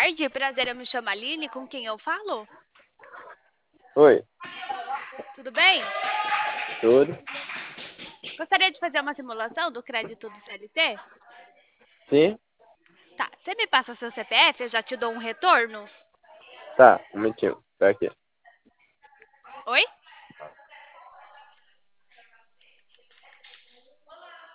tarde, prazer, eu me chamo Aline, com quem eu falo? Oi, Tudo bem? tudo? Gostaria de fazer uma simulação do crédito do CLT? Sim? Tá, você me passa seu CPF, eu já te dou um retorno? Tá, um minutinho. Tá aqui. Oi?